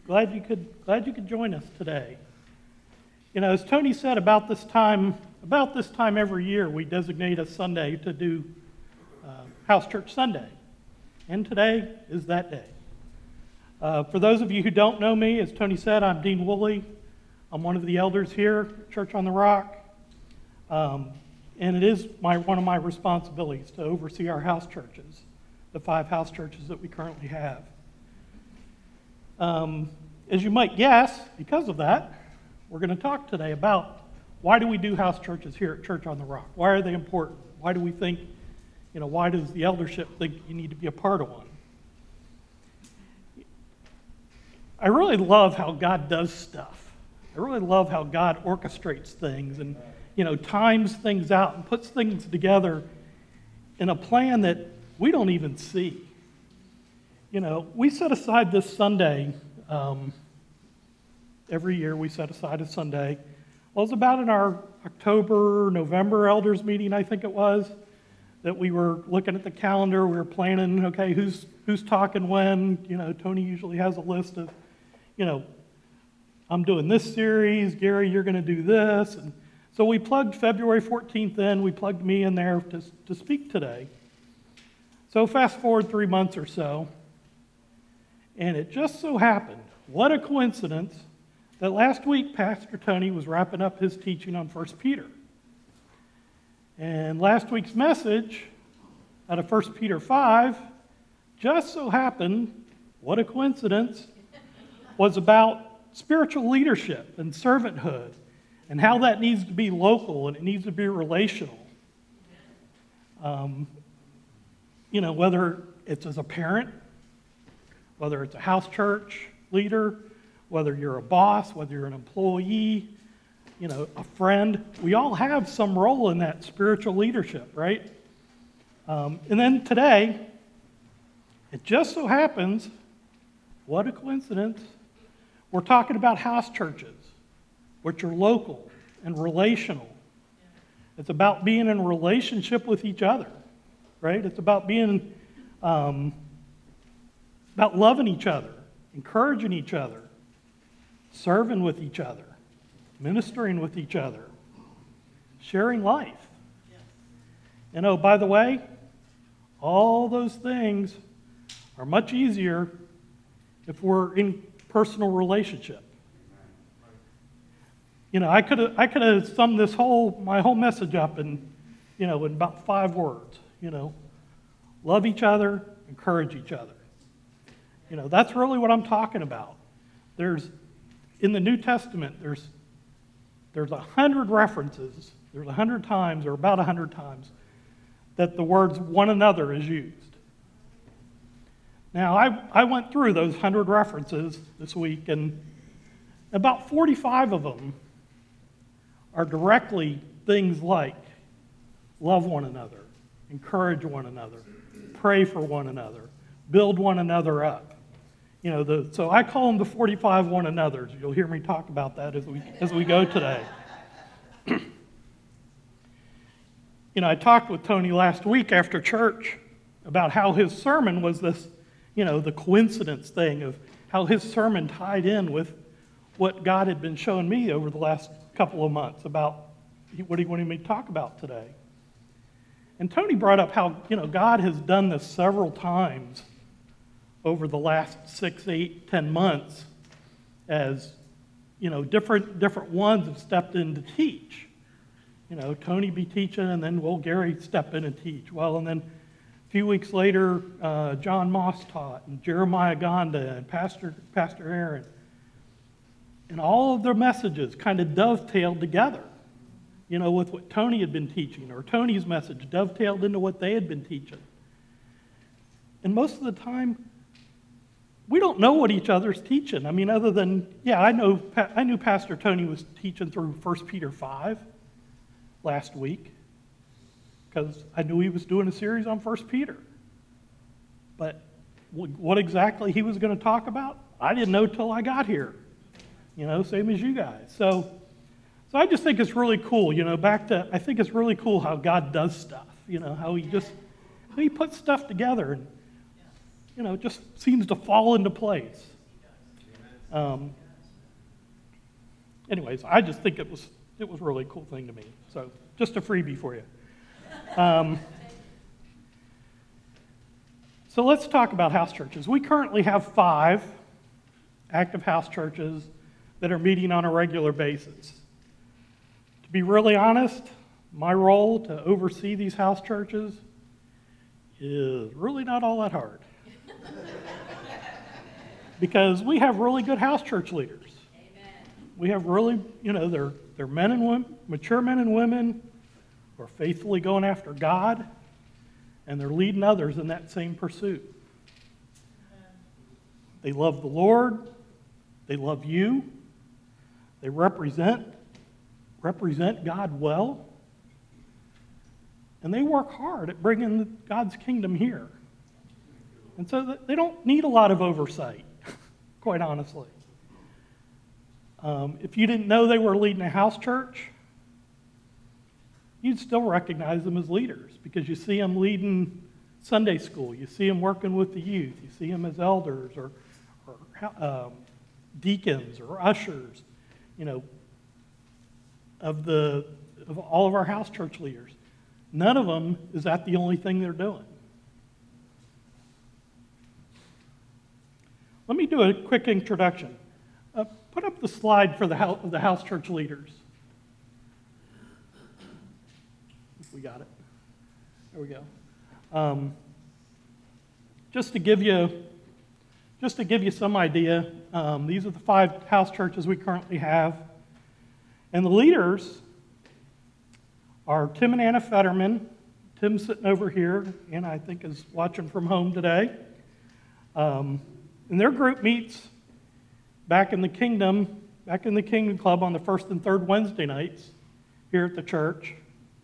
Glad you could join us today. You know, as Tony said, about this time every year, we designate a Sunday to do House Church Sunday, and today is that day. For those of you who don't know me, as Tony said, I'm Dean Woolley. I'm one of the elders here, Church on the Rock, and it is one of my responsibilities to oversee our house churches, the 5 house churches that we currently have. As you might guess, because of that, we're going to talk today about why do we do house churches here at Church on the Rock? Why are they important? Why do we think, why does the eldership think you need to be a part of one? I really love how God does stuff. I really love how God orchestrates things and, times things out and puts things together in a plan that we don't even see. We set aside this Sunday, every year we set aside a Sunday. Well, it was about in our November elders meeting, I think it was, that we were looking at the calendar, we were planning, okay, who's talking when. Tony usually has a list of, I'm doing this series, Gary, you're going to do this. And so we plugged February 14th in, we plugged me in there to speak today. So fast forward 3 months or so, and it just so happened, what a coincidence, that last week Pastor Tony was wrapping up his teaching on 1 Peter. And last week's message out of 1 Peter 5 just so happened, what a coincidence, was about spiritual leadership and servanthood and how that needs to be local and it needs to be relational. Whether it's as a parent, whether it's a house church leader, whether you're a boss, whether you're an employee, a friend, we all have some role in that spiritual leadership, right? And then today, it just so happens, what a coincidence, we're talking about house churches, which are local and relational. It's about being in relationship with each other, right? It's about being, about loving each other, encouraging each other, serving with each other, ministering with each other, sharing life. By the way, all those things are much easier if we're in personal relationship. I could have summed my whole message up in about 5 words. Love each other, encourage each other. That's really what I'm talking about. In the New Testament, there's 100 references, there's 100 times, or about 100 times, that the words one another is used. Now, I went through those 100 references this week, and about 45 of them are directly things like love one another, encourage one another, pray for one another, build one another up. So I call them the 45 one another's. You'll hear me talk about that as we go today. I talked with Tony last week after church about how his sermon was this, the coincidence thing of how his sermon tied in with what God had been showing me over the last couple of months about what he wanted me to talk about today. And Tony brought up how, God has done this several times over the last 6, 8, 10 months as, different ones have stepped in to teach. Tony be teaching, and then, Gary step in and teach. And then a few weeks later, John Moss taught, and Jeremiah Gonda, and Pastor Aaron. And all of their messages kind of dovetailed together, with what Tony had been teaching, or Tony's message dovetailed into what they had been teaching. And most of the time, we don't know what each other's teaching. Other than, I knew Pastor Tony was teaching through 1 Peter 5 last week because I knew he was doing a series on 1 Peter. But what exactly he was going to talk about, I didn't know till I got here. Same as you guys. So I just think it's really cool, I think it's really cool how God does stuff, how he puts stuff together and, just seems to fall into place. Um, anyways, I just think it was a really cool thing to me. So just a freebie for you. So let's talk about house churches. We currently have 5 active house churches that are meeting on a regular basis. To be really honest, my role to oversee these house churches is really not all that hard. Because we have really good house church leaders. Amen. We have really, they're men and women, mature men and women who are faithfully going after God, and they're leading others in that same pursuit. Amen. They love the Lord. They love you. They represent God well. And they work hard at bringing God's kingdom here. And so they don't need a lot of oversight, quite honestly. If you didn't know they were leading a house church, you'd still recognize them as leaders because you see them leading Sunday school. You see them working with the youth. You see them as elders or deacons or ushers, of all of our house church leaders. None of them is that the only thing they're doing. Let me do a quick introduction. Put up the slide for the house church leaders. If we got it. There we go. Just to give you some idea, these are the 5 house churches we currently have. And the leaders are Tim and Anna Fetterman. Tim's sitting over here. Anna, I think, is watching from home today. And their group meets back in the Kingdom Club on the first and third Wednesday nights here at the church.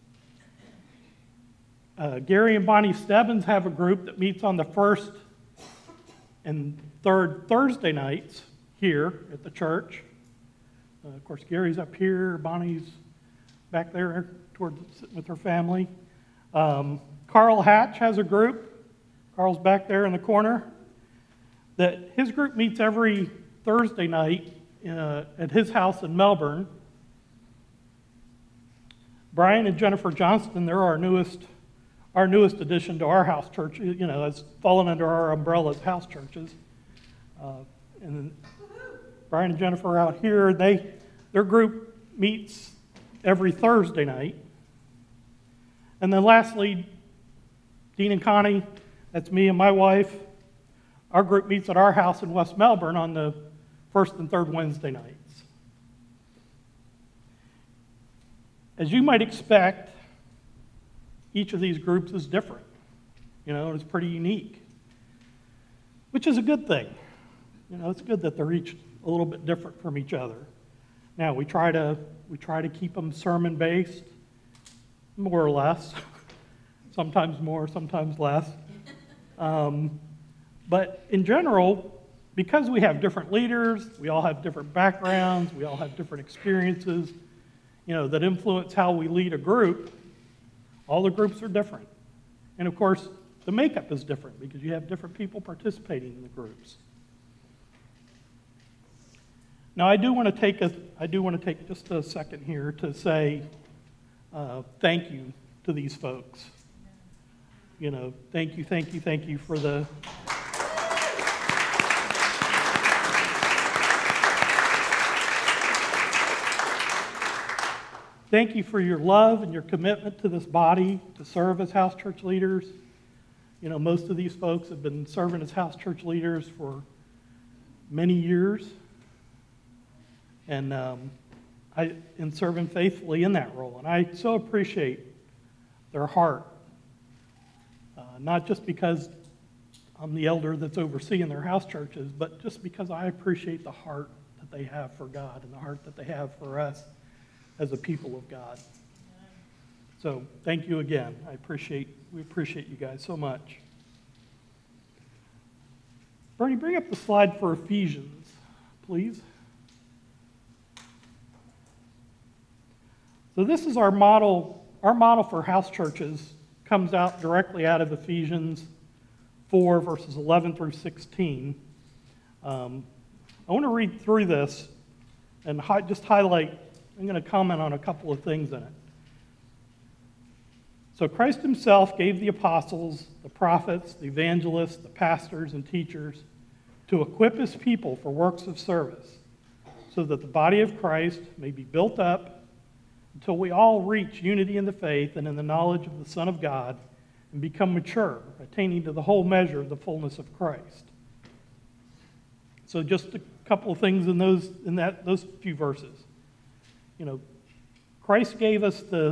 Gary and Bonnie Stebbins have a group that meets on the first and third Thursday nights here at the church. Of course, Gary's up here. Bonnie's back there sitting with her family. Carl Hatch has a group. Carl's back there in the corner. That his group meets every Thursday night at his house in Melbourne. Brian and Jennifer Johnston, they're our newest addition to our house church. Has fallen under our umbrella as house churches. And Brian and Jennifer are out here. Their group meets every Thursday night. And then lastly, Dean and Connie, that's me and my wife. Our group meets at our house in West Melbourne on the first and third Wednesday nights. As you might expect, each of these groups is different. It's pretty unique, which is a good thing. It's good that they're each a little bit different from each other. Now, we try to keep them sermon-based, more or less. Sometimes more, sometimes less. But in general, because we have different leaders, we all have different backgrounds, we all have different experiences, that influence how we lead a group, all the groups are different. And of course, the makeup is different because you have different people participating in the groups. Now, I do want to take just a second here to say thank you to these folks. Thank you for the... Thank you for your love and your commitment to this body to serve as house church leaders. Most of these folks have been serving as house church leaders for many years. And serving faithfully in that role. And I so appreciate their heart, not just because I'm the elder that's overseeing their house churches, but just because I appreciate the heart that they have for God and the heart that they have for us as a people of God. So thank you again. We appreciate you guys so much. Bernie, bring up the slide for Ephesians, please. So this is our model. Our model for house churches comes out directly out of Ephesians 4, verses 11 through 16. A I want to read through this and just highlight, I'm going to comment on a couple of things in it. So Christ himself gave the apostles, the prophets, the evangelists, the pastors, and teachers to equip his people for works of service, so that the body of Christ may be built up until we all reach unity in the faith and in the knowledge of the Son of God and become mature, attaining to the whole measure of the fullness of Christ. So just a couple of things in those few verses. You know, Christ gave us the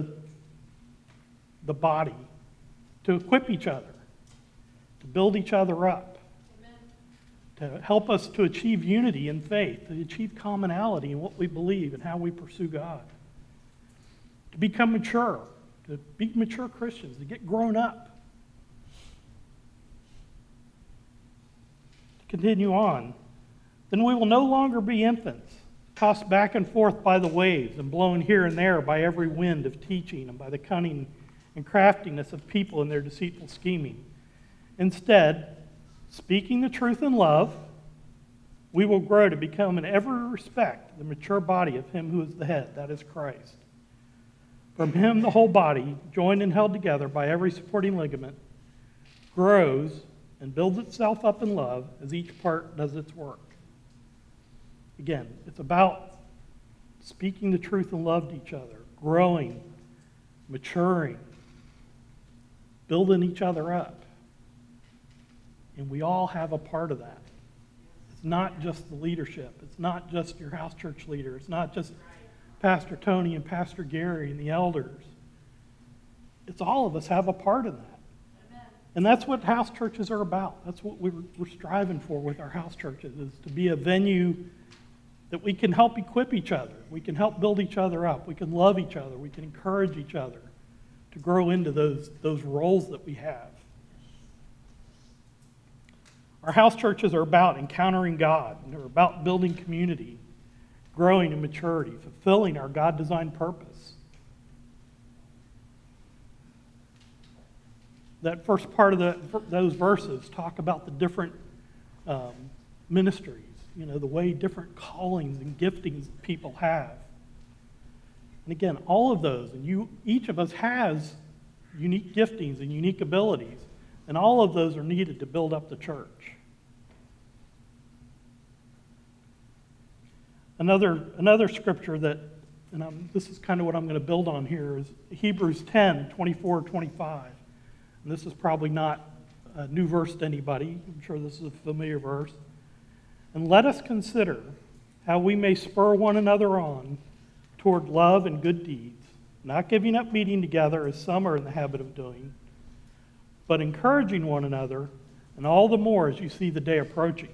body to equip each other, to build each other up, to help us to achieve unity in faith, to achieve commonality in what we believe and how we pursue God, to become mature, to be mature Christians, to get grown up. To continue on, then we will no longer be infants, tossed back and forth by the waves and blown here and there by every wind of teaching and by the cunning and craftiness of people in their deceitful scheming. Instead, speaking the truth in love, we will grow to become in every respect the mature body of him who is the head, that is Christ. From him the whole body, joined and held together by every supporting ligament, grows and builds itself up in love as each part does its work. Again, it's about speaking the truth in love to each other, growing, maturing, building each other up. And we all have a part of that. It's not just the leadership. It's not just your house church leader. It's not just Pastor Tony and Pastor Gary and the elders. It's all of us have a part in that. Amen. And that's what house churches are about. That's what we're striving for with our house churches, is to be a venue that we can help equip each other. We can help build each other up. We can love each other. We can encourage each other to grow into those roles that we have. Our house churches are about encountering God, and they're about building community, growing in maturity, fulfilling our God-designed purpose. That first part of those verses talk about the different ministries, the way different callings and giftings people have. And again, all of those, and each of us has unique giftings and unique abilities, and all of those are needed to build up the church. Another scripture that, and this is kind of what I'm going to build on here, is Hebrews 10, 24, 25. And this is probably not a new verse to anybody. I'm sure this is a familiar verse. And let us consider how we may spur one another on toward love and good deeds, not giving up meeting together as some are in the habit of doing, but encouraging one another, and all the more as you see the day approaching.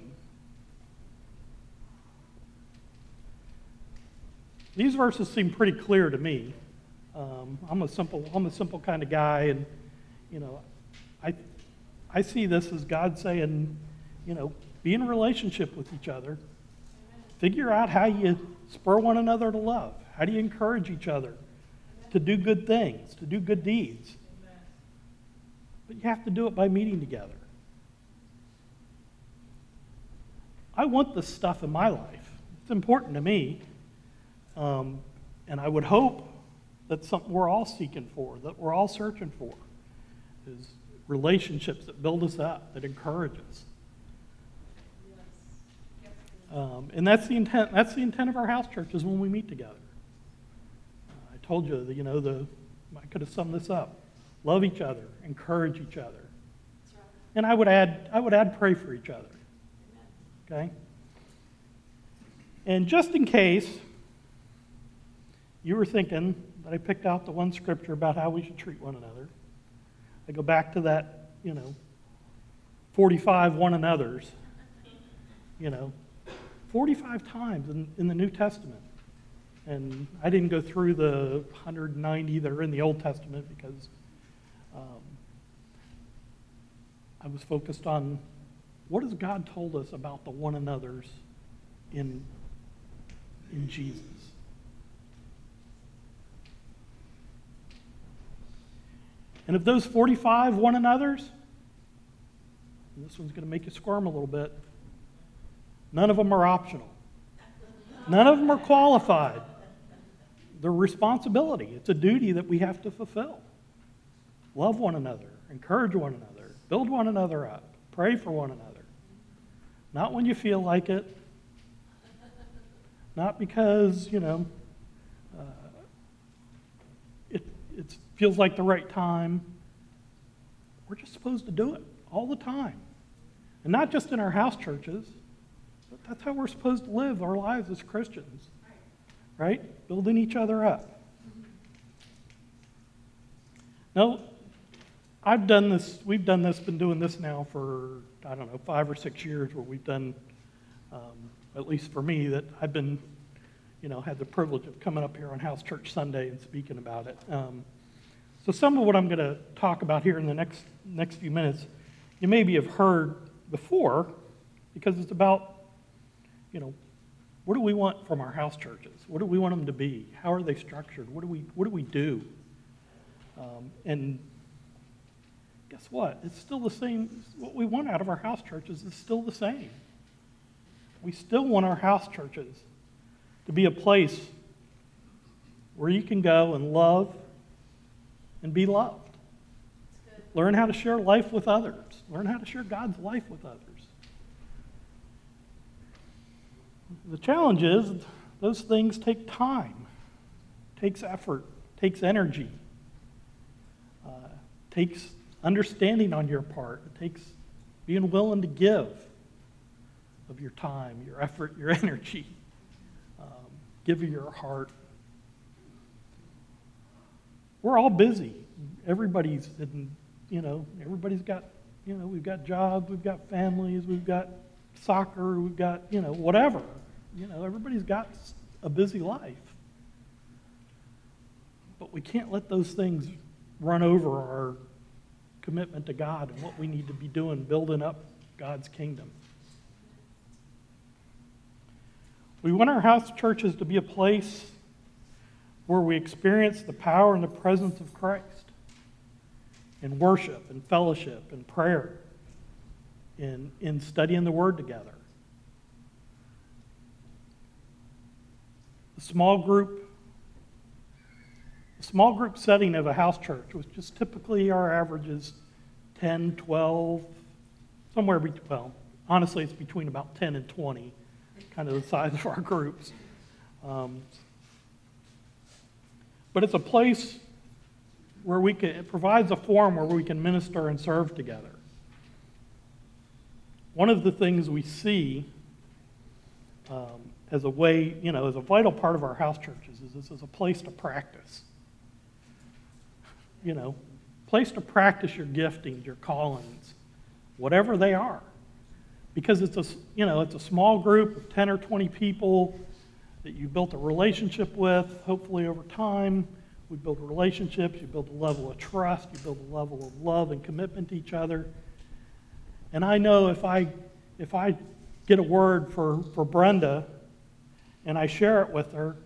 These verses seem pretty clear to me. I'm a simple kind of guy, and I see this as God saying, be in a relationship with each other. Figure out how you spur one another to love. How do you encourage each other to do good things, to do good deeds? But you have to do it by meeting together. I want this stuff in my life. It's important to me. And I would hope that's something we're all seeking for, that we're all searching for, is relationships that build us up, that encourage us. And that's the intent. That's the intent of our house churches when we meet together. I told you that I could have summed this up: love each other, encourage each other, and I would add pray for each other. Okay. And just in case you were thinking that I picked out the one scripture about how we should treat one another, I go back to that 45 one another's. 45 times in the New Testament. And I didn't go through the 190 that are in the Old Testament because I was focused on what has God told us about the one another's in Jesus. And of those 45 one another's, and this one's going to make you squirm a little bit, none of them are optional. None of them are qualified. They're responsibility. It's a duty that we have to fulfill. Love one another, encourage one another, build one another up, pray for one another. Not when you feel like it. Not because, it feels like the right time. We're just supposed to do it all the time. And not just in our house churches, but that's how we're supposed to live our lives as Christians. Right? Building each other up. Now, we've done this, been doing this now for, 5 or 6 years, where we've done, at least for me, that I've been, had the privilege of coming up here on House Church Sunday and speaking about it. So some of what I'm going to talk about here in the next few minutes, you maybe have heard before, because it's about, what do we want from our house churches? What do we want them to be? How are they structured? What do we do? And guess what? It's still the same. What we want out of our house churches is still the same. We still want our house churches to be a place where you can go and love and be loved. Learn how to share life with others. Learn how to share God's life with others. The challenge is those things take time, takes effort, takes energy, takes understanding on your part. It takes being willing to give of your time, your effort, your energy, give of your heart. We're all busy. Everybody's got, we've got jobs, we've got families, we've got soccer, we've got, whatever. Everybody's got a busy life. But we can't let those things run over our commitment to God and what we need to be doing, building up God's kingdom. We want our house churches to be a place where we experience the power and the presence of Christ in worship and fellowship and prayer, in studying the Word together. The small group setting of a house church was just typically our average is 10, 12, somewhere between, honestly it's between about 10 and 20, kind of the size of our groups. But it's a place where it provides a forum where we can minister and serve together. One of the things we see as a way, as a vital part of our house churches is this is a place to practice. Place to practice your giftings, your callings, whatever they are. Because it's a small group of 10 or 20 people that you built a relationship with, hopefully over time. We build relationships, you build a level of trust, you build a level of love and commitment to each other. And I know if I get a word for Brenda and I share it with her,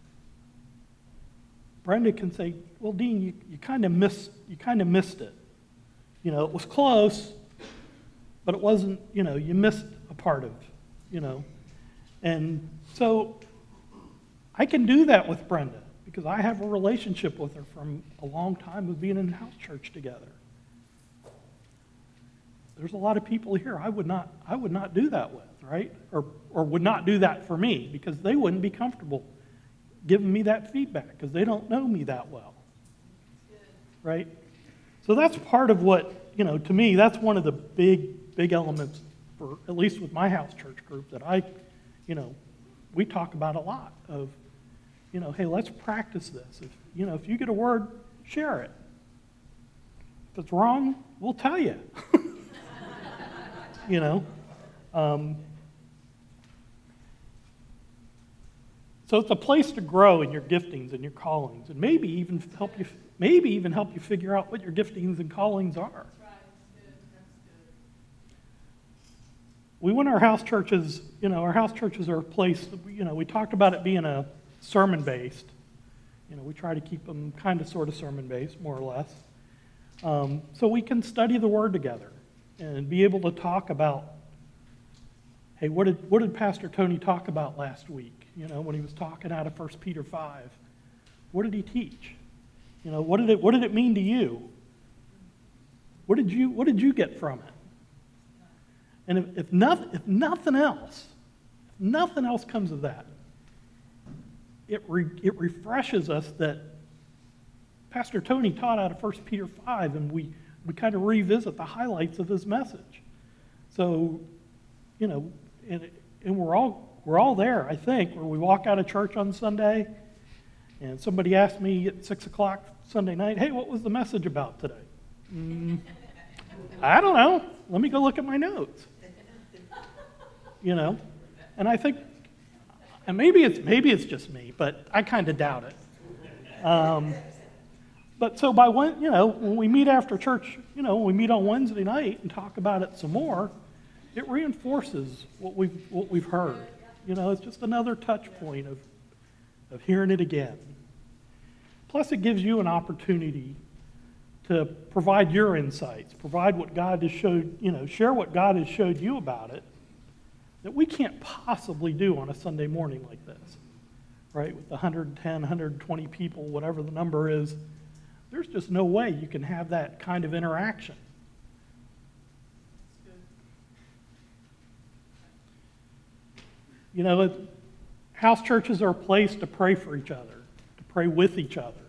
Brenda can say, well, Dean, you kind of missed it. It was close, but it wasn't, you missed a part of, And so I can do that with Brenda because I have a relationship with her from a long time of being in house church together. There's a lot of people here I would not do that with, right? Or would not do that for me because they wouldn't be comfortable giving me that feedback because they don't know me that well, right? So that's part of what, to me, that's one of the big elements for, at least with my house church group that we talk about a lot of, hey, let's practice this. If you get a word, share it. If it's wrong, we'll tell you. So it's a place to grow in your giftings and your callings, and maybe even help you figure out what your giftings and callings are. Right. That's good. We want our house churches. Our house churches are a place that we talked about it being a sermon based. We try to keep them kind of sort of sermon based, more or less, so we can study the Word together and be able to talk about hey, what did Pastor Tony talk about last week? You know, when he was talking out of 1 Peter 5. What did he teach? You know, what did it mean to you? What did you get from it? And if nothing else comes of that, it refreshes us that Pastor Tony taught out of 1 Peter 5, and we kind of revisit the highlights of his message. So, you know, and we're all there, I think, where we walk out of church on Sunday, and somebody asked me at 6 o'clock Sunday night, hey, what was the message about today? I don't know. Let me go look at my notes. You know, and I think, and maybe it's just me, but I kind of doubt it. But so when we meet after church, you know, when we meet on Wednesday night and talk about it some more, it reinforces what we've heard. You know, it's just another touch point of hearing it again. Plus, it gives you an opportunity to provide your insights, provide what God has showed, you know, share what God has showed you about it that we can't possibly do on a Sunday morning like this, right? With 110, 120 people, whatever the number is, there's just no way you can have that kind of interaction. You know, house churches are a place to pray for each other, to pray with each other.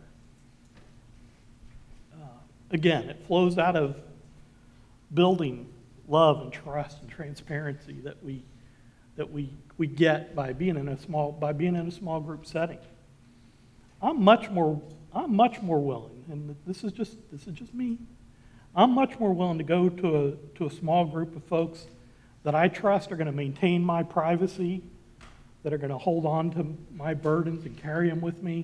Again, it flows out of building love and trust and transparency that we get by being in a small group setting. I'm much more willing, and this is just me. I'm much more willing to go to a small group of folks that I trust are going to maintain my privacy, that are going to hold on to my burdens and carry them with me,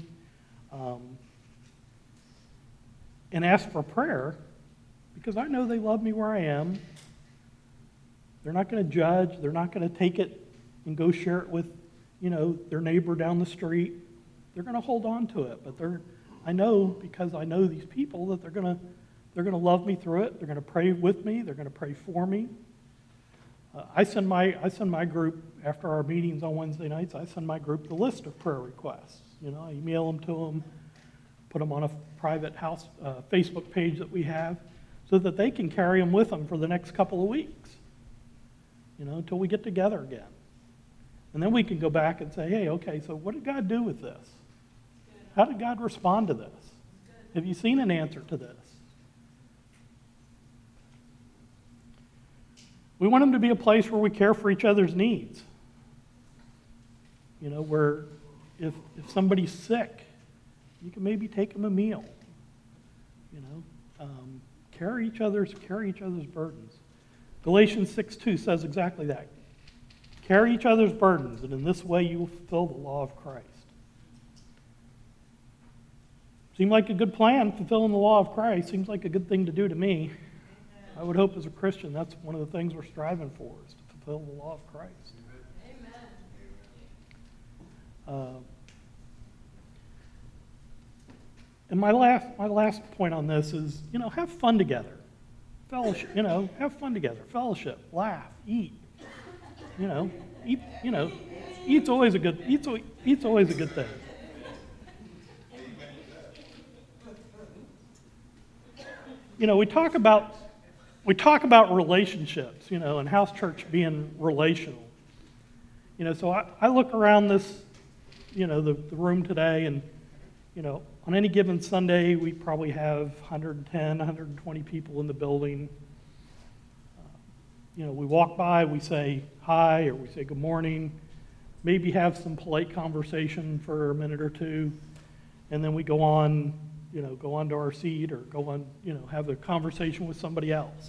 and ask for prayer, because I know they love me where I am. They're not going to judge. They're not going to take it and go share it with, you know, their neighbor down the street. They're going to hold on to it, but I know, because I know these people, that they're going to love me through it. They're going to pray with me. They're going to pray for me. I send my group, after our meetings on Wednesday nights, I send my group the list of prayer requests. You know, I email them to them, put them on a private house Facebook page that we have, so that they can carry them with them for the next couple of weeks, you know, until we get together again. And then we can go back and say, hey, okay, so what did God do with this? How did God respond to this? Have you seen an answer to this? We want them to be a place where we care for each other's needs. You know, where if somebody's sick, you can maybe take them a meal. You know, carry each other's burdens. Galatians 6:2 says exactly that. Carry each other's burdens, and in this way you will fulfill the law of Christ. Seemed like a good plan, fulfilling the law of Christ. Seems like a good thing to do to me. I would hope as a Christian that's one of the things we're striving for, is to fulfill the law of Christ. Amen. And my last point on this is, you know, have fun together. Fellowship, you know, have fun together. Fellowship, laugh, eat. You know, eat. You know, eat's always a good thing. You know, we talk about relationships, you know, and house church being relational. You know, so I look around this, you know, the room today, and, you know, on any given Sunday, we probably have 110, 120 people in the building. You know, we walk by, we say hi, or we say good morning, maybe have some polite conversation for a minute or two, and then we go on to our seat, or go on, you know, have a conversation with somebody else.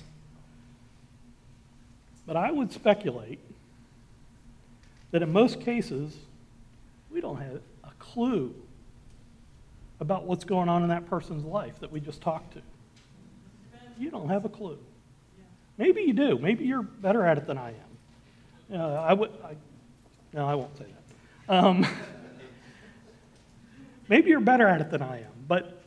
But I would speculate that in most cases, we don't have a clue about what's going on in that person's life that we just talked to. You don't have a clue. Maybe you do. Maybe you're better at it than I am. No, I won't say that. Maybe you're better at it than I am. But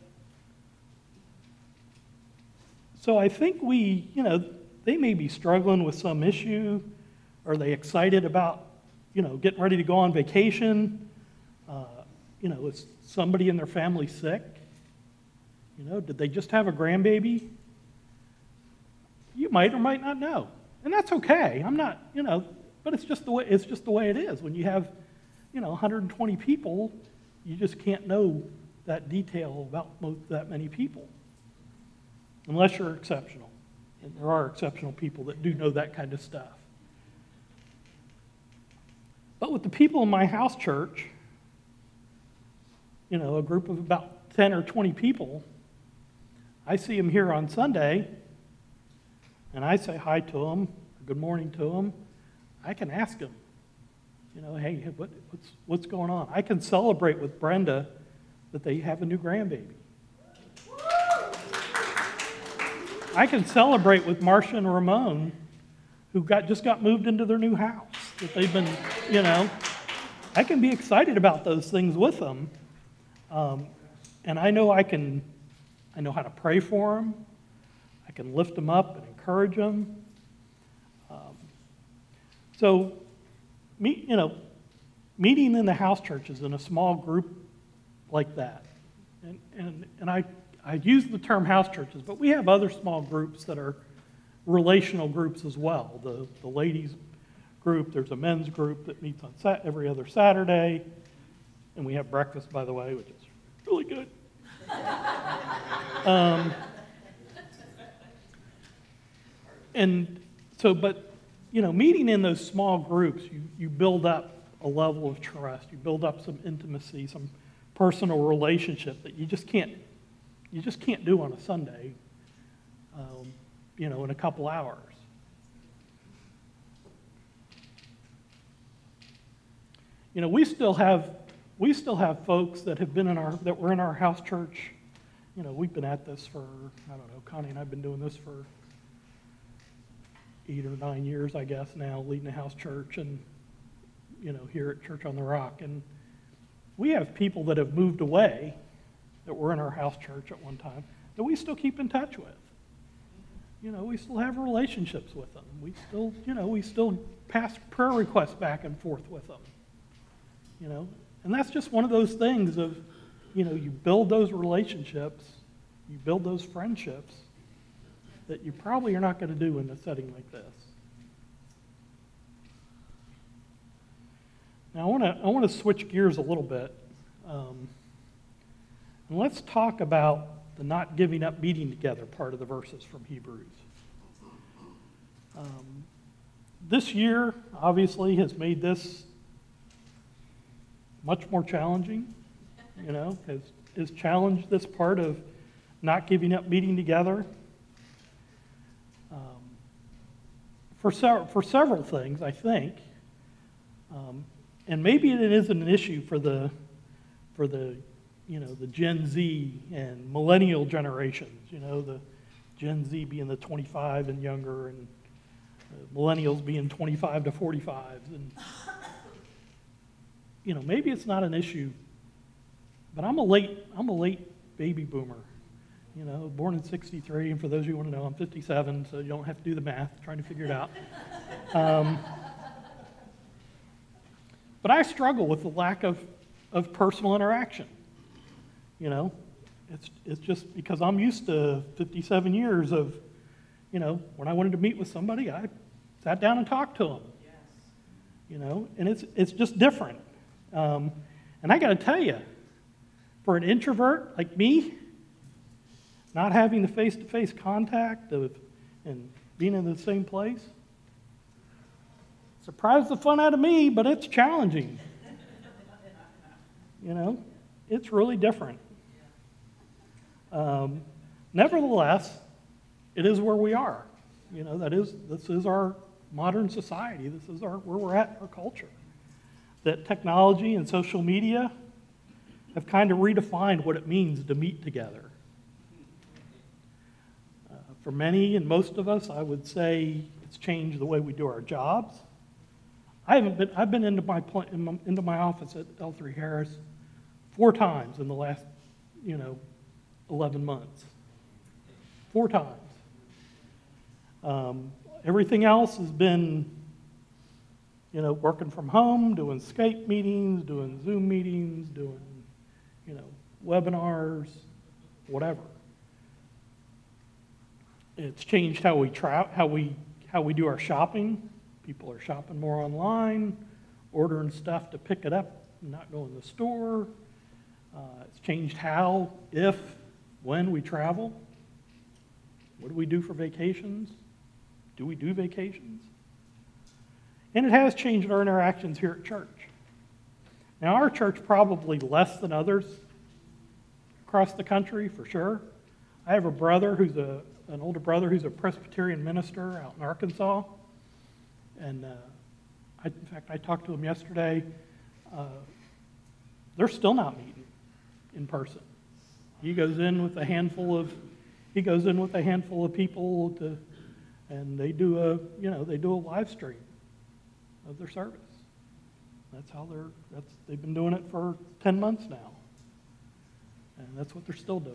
so I think they may be struggling with some issue, Are they excited about, getting ready to go on vacation? Is somebody in their family sick? Did they just have a grandbaby? You might or might not know. And that's okay. I'm not, but it's just the way it is. When you have, 120 people, you just can't know that detail about that many people. Unless you're exceptional. And there are exceptional people that do know that kind of stuff. But with the people in my house church, a group of about 10 or 20 people, I see them here on Sunday, and I say hi to them, good morning to them. I can ask them, hey, what's going on? I can celebrate with Brenda that they have a new grandbaby. I can celebrate with Marcia and Ramon, who just got moved into their new house. That they've been, I can be excited about those things with them. And I know I know how to pray for them. I can lift them up and encourage them. So, meeting in the house churches in a small group like that, and I use the term house churches, but we have other small groups that are relational groups as well. The ladies group, there's a men's group that meets on every other Saturday, and we have breakfast, by the way, which is really good. And so, but, meeting in those small groups, you build up a level of trust. You build up some intimacy, some personal relationship that you just can't do on a Sunday, in a couple hours. We still have folks that were in our house church. We've been at this for, I don't know, Connie and I've been doing this for 8 or 9 years, I guess, now, leading a house church and, here at Church on the Rock. And we have people that have moved away that were in our house church at one time that we still keep in touch with. We still have relationships with them. We still pass prayer requests back and forth with them. And that's just one of those things of, you build those relationships, you build those friendships that you probably are not going to do in a setting like this. Now I want to switch gears a little bit, and let's talk about the not giving up meeting together part of the verses from Hebrews. This year, obviously, has made this much more challenging, has challenged this part of not giving up meeting together. For several things, I think, and maybe it isn't an issue for the the Gen Z and millennial generations. The Gen Z being the 25 and younger, and millennials being 25 to 45s, and maybe it's not an issue. But I'm a late baby boomer. Born in 63, and for those of you who want to know, I'm 57, so you don't have to do the math, trying to figure it out. But I struggle with the lack of personal interaction. It's just because I'm used to 57 years of, when I wanted to meet with somebody, I sat down and talked to them. Yes. And it's just different. And I got to tell you, for an introvert like me, not having the face-to-face contact and being in the same place, surprised the fun out of me, but it's challenging. It's really different. Nevertheless, it is where we are. This is our modern society. This is where we're at, our culture. That technology and social media have kind of redefined what it means to meet together. For many and most of us, I would say it's changed the way we do our jobs. I've been into my office at L3 Harris 4 times in the last 11 months. 4 times. Everything else has been working from home, doing Skype meetings, doing Zoom meetings, doing, webinars, whatever. It's changed how we do our shopping. People are shopping more online, ordering stuff to pick it up, and not going to the store. It's changed how, if, when we travel. What do we do for vacations? Do we do vacations? And it has changed our interactions here at church. Now, our church probably less than others across the country, for sure. I have a brother an older brother who's a Presbyterian minister out in Arkansas. And in fact, I talked to him yesterday. They're still not meeting in person. He goes in with a handful of people and they do a live stream of their service. That's how they've been doing it for 10 months now. And that's what they're still doing.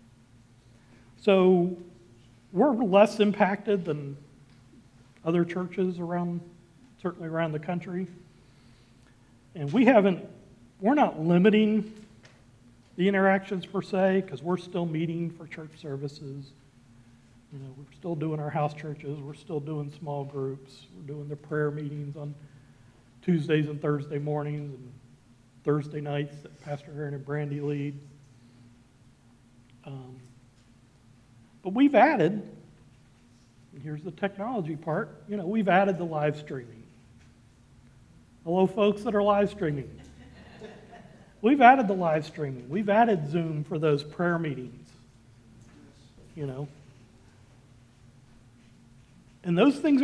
So we're less impacted than other churches certainly around the country. And we're not limiting the interactions per se, because we're still meeting for church services. We're still doing our house churches. We're still doing small groups. We're doing the prayer meetings on Tuesdays and Thursday mornings and Thursday nights that Pastor Aaron and Brandy lead. But we've added, and here's the technology part, we've added the live streaming. Hello, folks that are live streaming. We've added the live streaming. We've added Zoom for those prayer meetings. And those things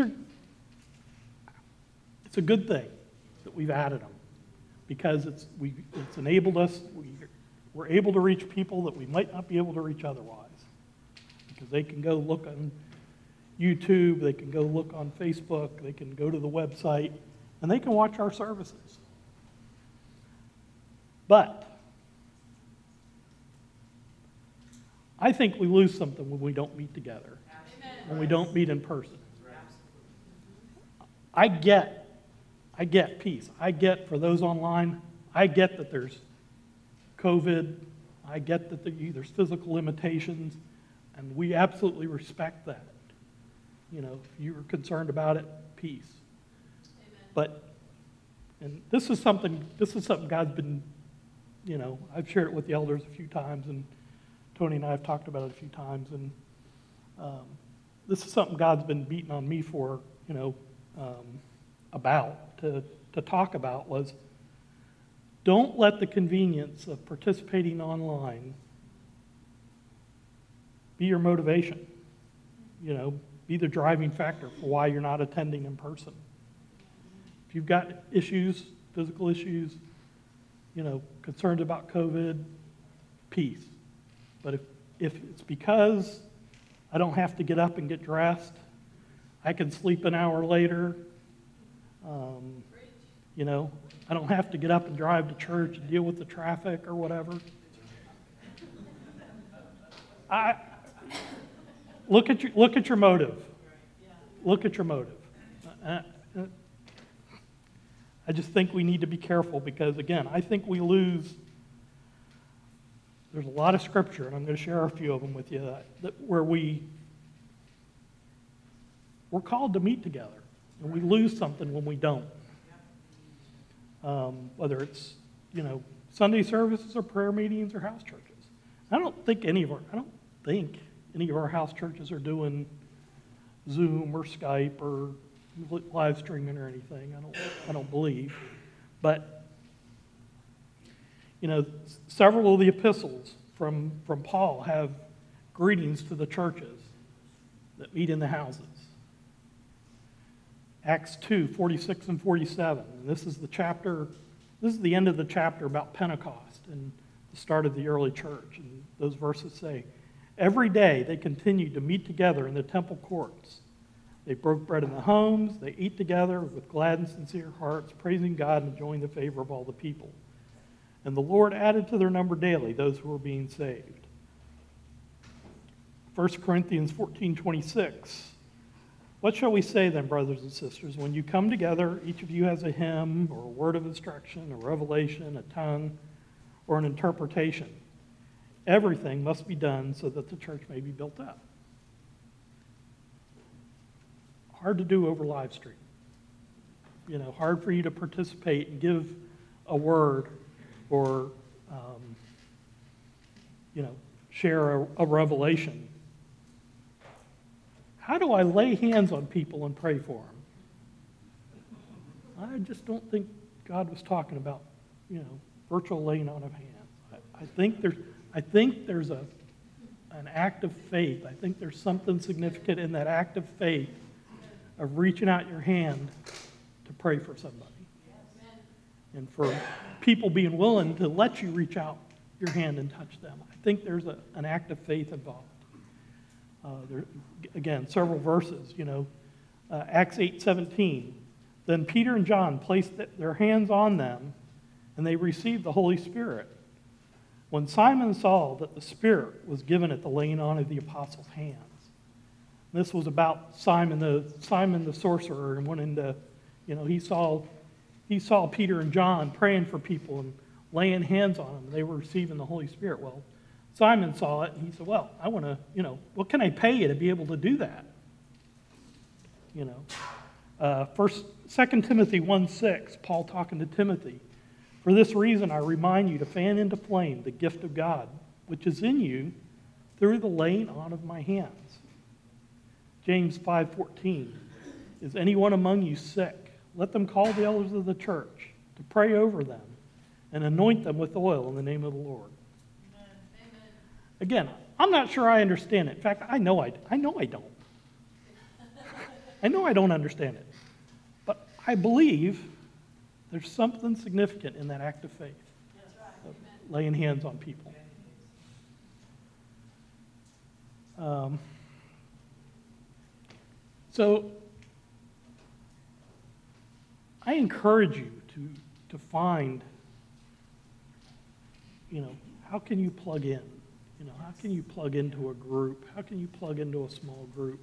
it's a good thing that we've added them, because it's enabled us, we're able to reach people that we might not be able to reach otherwise. Because they can go look on YouTube, they can go look on Facebook, they can go to the website, and they can watch our services. But I think we lose something when we don't meet together, when we don't meet in person. I get peace. I get for those online, I get that there's COVID. I get that there's physical limitations, and we absolutely respect that. If you're concerned about it, peace. Amen. And this is something God's been, I've shared it with the elders a few times, and Tony and I have talked about it a few times, and this is something God's been beating on me for, to talk about, was don't let the convenience of participating online be your motivation, be the driving factor for why you're not attending in person. If you've got issues, physical issues, concerns about COVID, peace. But if it's because I don't have to get up and get dressed, I can sleep an hour later, I don't have to get up and drive to church and deal with the traffic or whatever. Look at your motive. Look at your motive. I just think we need to be careful, because, again, I think we lose. There's a lot of scripture, and I'm going to share a few of them with you, where we're called to meet together, and we lose something when we don't. Whether it's Sunday services or prayer meetings or house churches. I don't think any of our house churches are doing Zoom or Skype or live streaming or anything. I don't believe. But several of the epistles from Paul have greetings to the churches that meet in the houses. Acts 2, 46 and 47. And this is the end of the chapter about Pentecost and the start of the early church. And those verses say, every day they continued to meet together in the temple courts. They broke bread in the homes. They ate together with glad and sincere hearts, praising God and enjoying the favor of all the people. And the Lord added to their number daily those who were being saved. 1 Corinthians 14:26. What shall we say then, brothers and sisters? When you come together, each of you has a hymn or a word of instruction, a revelation, a tongue, or an interpretation. Everything must be done so that the church may be built up. Hard to do over live stream. Hard for you to participate and give a word or, share a revelation. How do I lay hands on people and pray for them? I just don't think God was talking about, virtual laying on of hands. I think there's an act of faith. I think there's something significant in that act of faith of reaching out your hand to pray for somebody. And for people being willing to let you reach out your hand and touch them. I think there's an act of faith involved. Again, several verses, Acts 8:17. Then Peter and John placed their hands on them, and they received the Holy Spirit. When Simon saw that the Spirit was given at the laying on of the apostles' hands. This was about Simon the sorcerer, and went into, he saw Peter and John praying for people and laying hands on them, and they were receiving the Holy Spirit. Well, Simon saw it, and he said, well, I want to, what can I pay you to be able to do that? 2 Timothy 1:6, Paul talking to Timothy. For this reason I remind you to fan into flame the gift of God, which is in you through the laying on of my hands. James 5:14, is anyone among you sick? Let them call the elders of the church to pray over them and anoint them with oil in the name of the Lord. Again, I'm not sure I understand it. In fact, I know I don't. I know I don't understand it. But I believe there's something significant in that act of faith. Of laying hands on people. So I encourage you to find, how can you plug in? How can you plug into a group? How can you plug into a small group?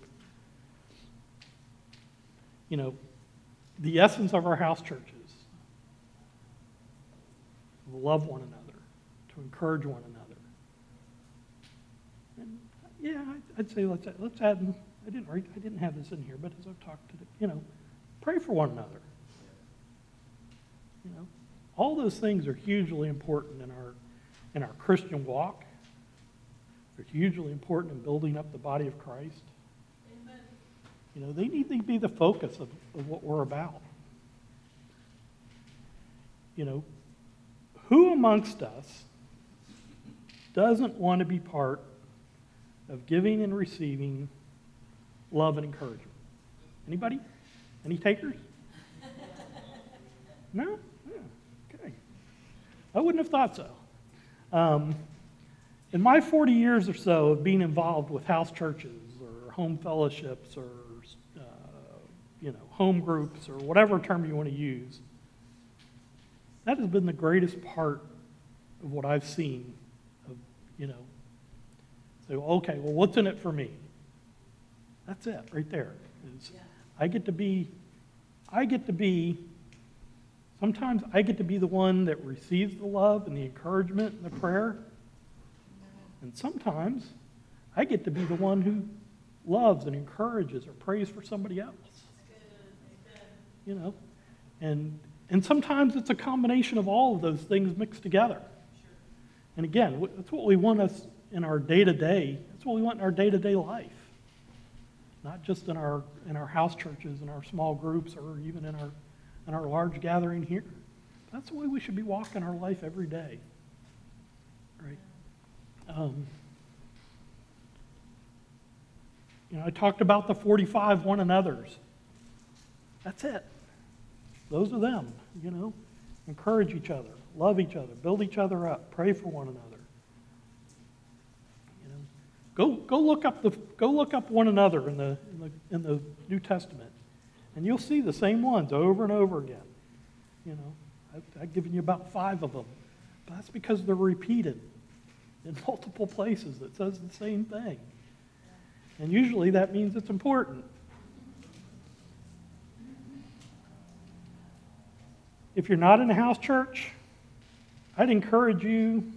The essence of our house churches, to love one another, to encourage one another. And I'd say let's add. I didn't have this in here, but as I've talked to pray for one another. All those things are hugely important in our Christian walk. They're hugely important in building up the body of Christ. Amen. They need to be the focus of what we're about. Who amongst us doesn't want to be part of giving and receiving love and encouragement? Anybody? Any takers? No? Yeah. Okay. I wouldn't have thought so. In my 40 years or so of being involved with house churches or home fellowships or home groups or whatever term you want to use, that has been the greatest part of what I've seen. Say, okay, well, what's in it for me? That's it, right there. I get to be. Sometimes I get to be the one that receives the love and the encouragement and the prayer. And sometimes I get to be the one who loves and encourages or prays for somebody else. And sometimes it's a combination of all of those things mixed together. And again, that's what we want us in our day-to-day. That's what we want in our day-to-day life. Not just in our house churches, in our small groups, or even in our large gathering here. That's the way we should be walking our life every day. Right? I talked about the 45 one another's. That's it. Those are them, Encourage each other, love each other, build each other up, pray for one another. Go look up one another in the New Testament, and you'll see the same ones over and over again. I've given you about 5 of them, but that's because they're repeated in multiple places that says the same thing. And usually that means it's important. if you're not in a house church, I'd encourage you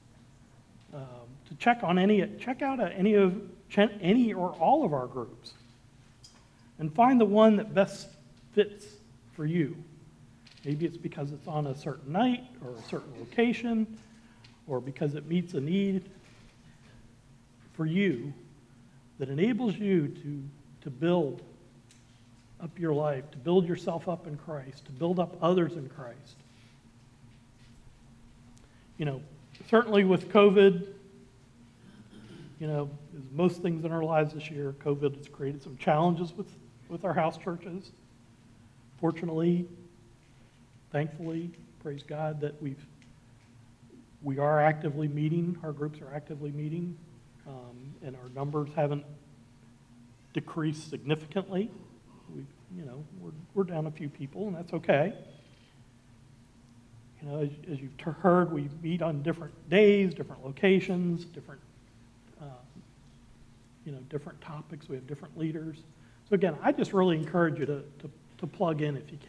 to check out any or all of our groups and find the one that best fits for you. Maybe it's because it's on a certain night or a certain location, or because it meets a need for you that enables you to build up your life, to build yourself up in Christ, to build up others in Christ. Certainly with COVID, as most things in our lives this year, COVID has created some challenges with our house churches. Fortunately, thankfully, praise God that we are actively meeting, our groups are actively meeting, and our numbers haven't decreased significantly. We're down a few people, and that's okay. As you've heard, we meet on different days, different locations, different topics. We have different leaders. So again, I just really encourage you to plug in if you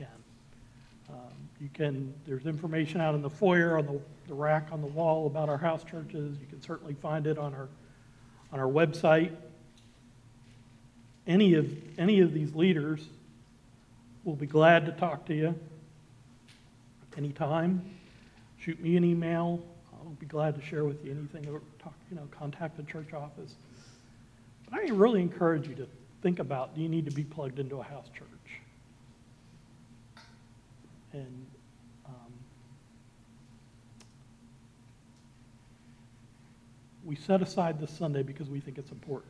can. There's information out in the foyer on the rack on the wall about our house churches. You can certainly find it on our website. Any of these leaders will be glad to talk to you anytime. Shoot me an email. I'll be glad to share with you anything, or contact the church office. But I really encourage you to think about, do you need to be plugged into a house church? And we set aside this Sunday because we think it's important.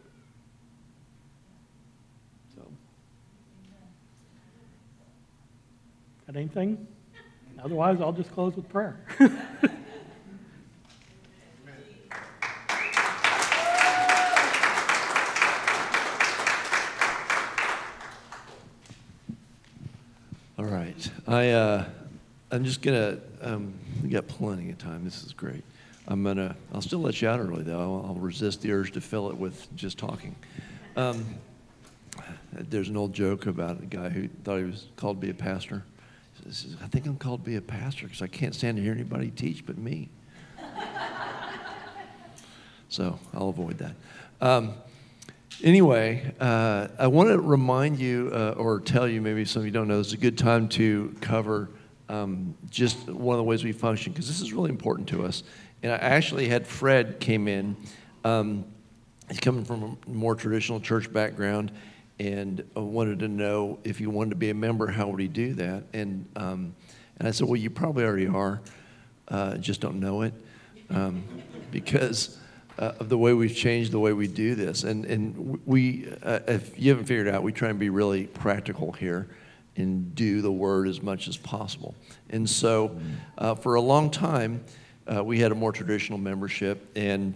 So, got anything? Otherwise, I'll just close with prayer. All right. I'm just gonna. We got plenty of time. This is great. I'll still let you out early though. I'll resist the urge to fill it with just talking. There's an old joke about a guy who thought he was called to be a pastor. He says, "I think I'm called to be a pastor because I can't stand to hear anybody teach but me." So I'll avoid that. Anyway, I want to remind you or tell you, maybe some of you don't know, this is a good time to cover just one of the ways we function, because this is really important to us. And I actually had Fred came in. He's coming from a more traditional church background, and I wanted to know if he wanted to be a member, how would he do that? And I said, well, you probably already are, just don't know it, because of the way we've changed the way we do this. And we, if you haven't figured it out, we try and be really practical here and do the word as much as possible. And so for a long time, we had a more traditional membership, and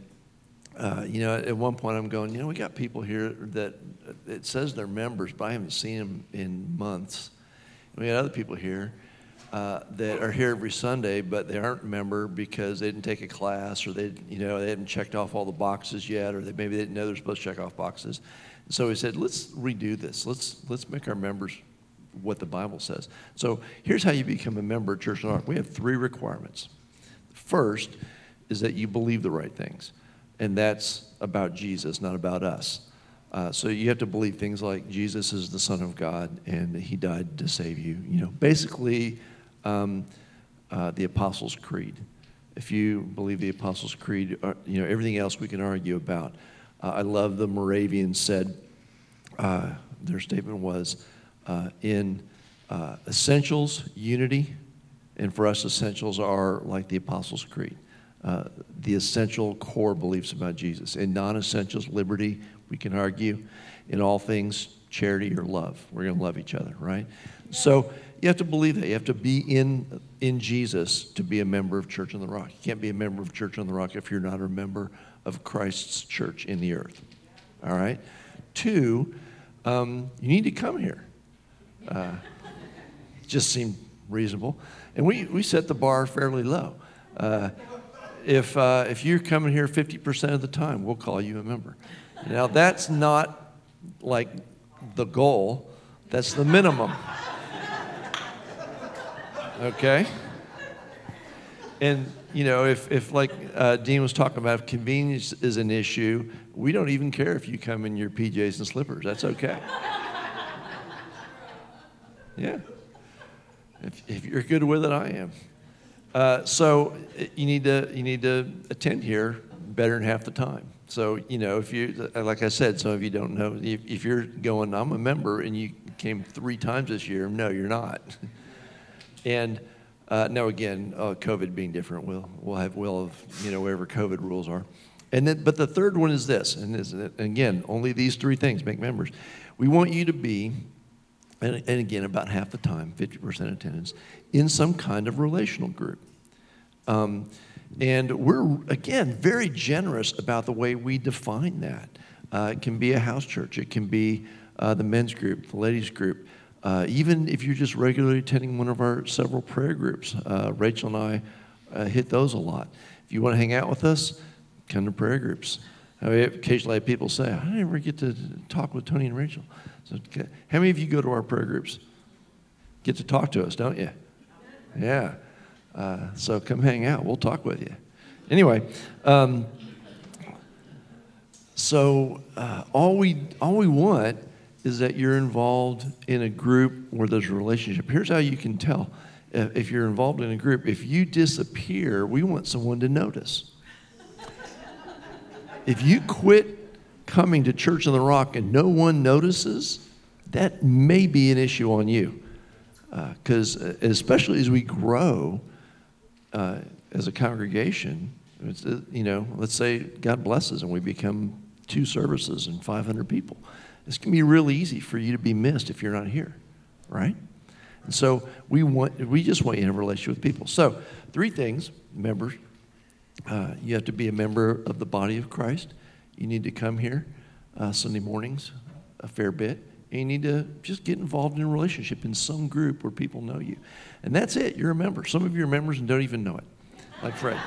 at one point I'm going, we got people here that it says they're members, but I haven't seen them in months. And we got other people here that are here every Sunday, but they aren't a member because they didn't take a class, or they hadn't checked off all the boxes yet, or maybe they didn't know they're supposed to check off boxes. So we said, let's redo this. Let's make our members what the Bible says. So here's how you become a member at Church on the Rock. We have 3 requirements. First is that you believe the right things, and that's about Jesus, not about us. So you have to believe things like Jesus is the Son of God and he died to save you. Basically the Apostles' Creed. If you believe the Apostles' Creed, everything else we can argue about. I love the Moravians said, their statement was, in essentials, unity, and for us essentials are like the Apostles' Creed. The essential core beliefs about Jesus. In non-essentials, liberty, we can argue. In all things, charity or love. We're going to love each other, right? So you have to believe that. You have to be in Jesus to be a member of Church on the Rock. You can't be a member of Church on the Rock if you're not a member of Christ's church in the earth. All right? 2, you need to come here. Just seemed reasonable. And we set the bar fairly low. If you're coming here 50% of the time, we'll call you a member. Now, that's not like the goal. That's the minimum. Okay? And, if like Dean was talking about, if convenience is an issue, we don't even care if you come in your PJs and slippers. That's okay. Yeah. If you're good with it, I am. So you need to attend here better than half the time. So, if you, like I said, some of you don't know, if you're going, I'm a member, and you came 3 times this year, no, you're not. And no, again, COVID being different, we'll have whatever COVID rules are. And then, but the third one is this, and again, only these 3 things make members. We want you to be, and again, about half the time, 50% attendance, in some kind of relational group. And we're, again, very generous about the way we define that. It can be a house church. It can be the men's group, the ladies' group. Even if you're just regularly attending one of our several prayer groups. Rachel and I hit those a lot. If you want to hang out with us, come to prayer groups. Occasionally I have people say, I never get to talk with Tony and Rachel. So, how many of you go to our prayer groups? Get to talk to us, don't you? Yeah. So come hang out. We'll talk with you. Anyway, so all we want is that you're involved in a group where there's a relationship. Here's how you can tell if you're involved in a group. If you disappear, we want someone to notice. If you quit coming to Church on the Rock and no one notices, that may be an issue on you. Because especially as we grow as a congregation, let's say God blesses and we become 2 services and 500 people. It's going to be really easy for you to be missed if you're not here, right? And so we just want you to have a relationship with people. So 3 things, members. You have to be a member of the body of Christ. You need to come here Sunday mornings a fair bit. And you need to just get involved in a relationship in some group where people know you. And that's it. You're a member. Some of you are members and don't even know it, like Fred.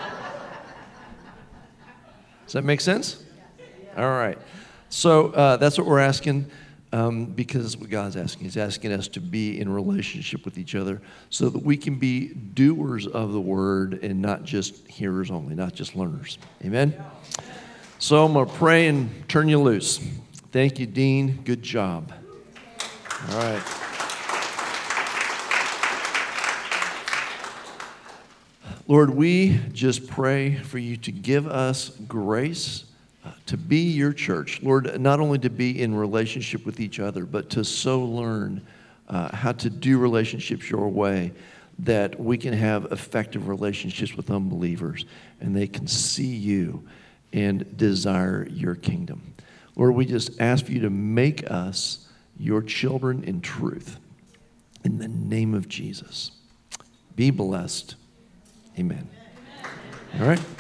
Does that make sense? All right. So that's what we're asking because that's what God's asking. He's asking us to be in relationship with each other so that we can be doers of the word and not just hearers only, not just learners. Amen? So I'm going to pray and turn you loose. Thank you, Dean. Good job. All right. Lord, we just pray for you to give us grace to be your church. Lord, not only to be in relationship with each other, but to so learn how to do relationships your way that we can have effective relationships with unbelievers and they can see you and desire your kingdom. Lord, we just ask for you to make us your children in truth. In the name of Jesus. Be blessed. Amen. All right.